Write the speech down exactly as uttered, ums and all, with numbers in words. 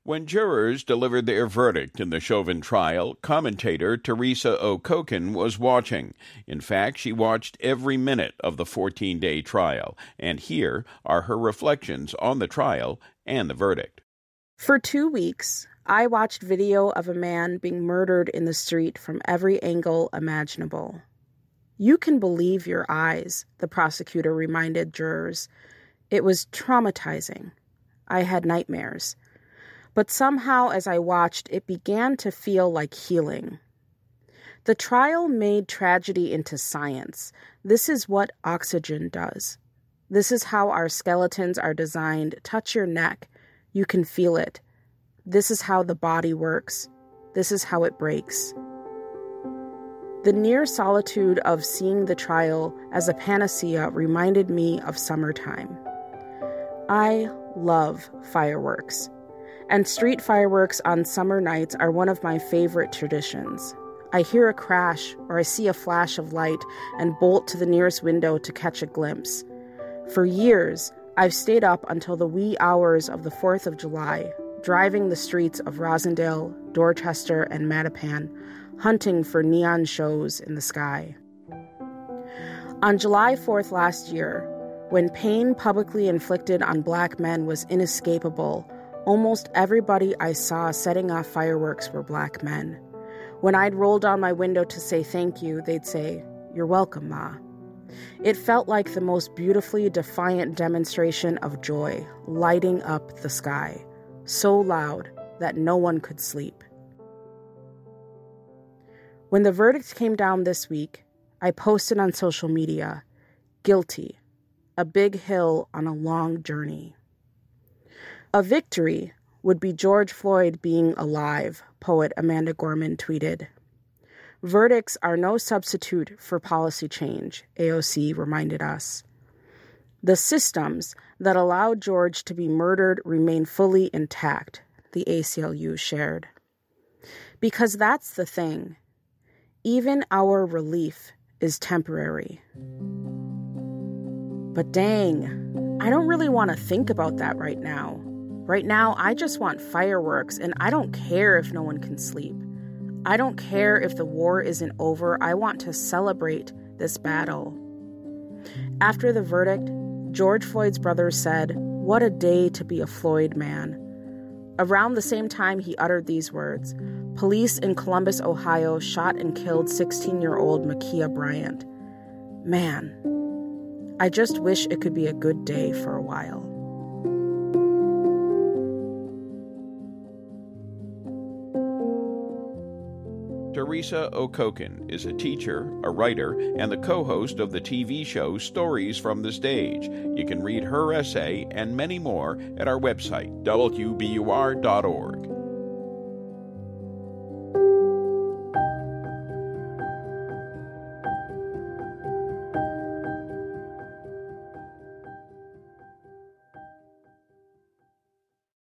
When jurors delivered their verdict in the Chauvin trial, commentator Teresa O'Koken was watching. In fact, she watched every minute of the fourteen-day trial, and here are her reflections on the trial and the verdict. For two weeks, I watched video of a man being murdered in the street from every angle imaginable. You can believe your eyes, the prosecutor reminded jurors. It was traumatizing. I had nightmares. But somehow, as I watched, it began to feel like healing. The trial made tragedy into science. This is what oxygen does. This is how our skeletons are designed. Touch your neck. You can feel it. This is how the body works. This is how it breaks. The near solitude of seeing the trial as a panacea reminded me of summertime. I love fireworks. And street fireworks on summer nights are one of my favorite traditions. I hear a crash or I see a flash of light and bolt to the nearest window to catch a glimpse. For years, I've stayed up until the wee hours of the fourth of July, driving the streets of Rosendale, Dorchester, and Mattapan, hunting for neon shows in the sky. On July fourth last year, when pain publicly inflicted on Black men was inescapable, almost everybody I saw setting off fireworks were Black men. When I'd roll down my window to say thank you, they'd say, "You're welcome, Ma." It felt like the most beautifully defiant demonstration of joy, lighting up the sky, so loud that no one could sleep. When the verdict came down this week, I posted on social media, "Guilty, a big hill on a long journey." A victory would be George Floyd being alive, poet Amanda Gorman tweeted. Verdicts are no substitute for policy change, A O C reminded us. The systems that allowed George to be murdered remain fully intact, the A C L U shared. Because that's the thing. Even our relief is temporary. But dang, I don't really want to think about that right now. Right now, I just want fireworks, and I don't care if no one can sleep. I don't care if the war isn't over. I want to celebrate this battle. After the verdict, George Floyd's brother said, "What a day to be a Floyd man." Around the same time he uttered these words, police in Columbus, Ohio shot and killed sixteen-year-old Ma'Khia Bryant. Man, I just wish it could be a good day for a while. Teresa O'Koken is a teacher, a writer, and the co-host of the T V show Stories from the Stage. You can read her essay and many more at our website, W B U R dot org.